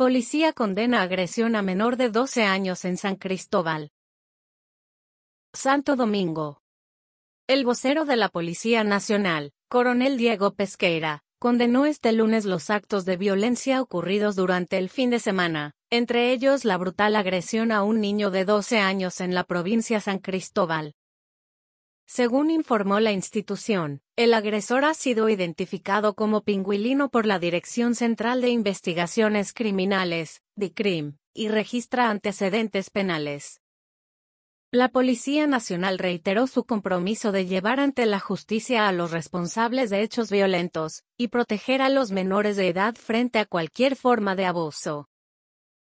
Policía condena agresión a menor de 12 años en San Cristóbal. Santo Domingo. El vocero de la Policía Nacional, Coronel Diego Pesqueira, condenó este lunes los actos de violencia ocurridos durante el fin de semana, entre ellos la brutal agresión a un niño de 12 años en la provincia San Cristóbal. Según informó la institución, el agresor ha sido identificado como Pingüilino por la Dirección Central de Investigaciones Criminales, DICRIM, y registra antecedentes penales. La Policía Nacional reiteró su compromiso de llevar ante la justicia a los responsables de hechos violentos, y proteger a los menores de edad frente a cualquier forma de abuso.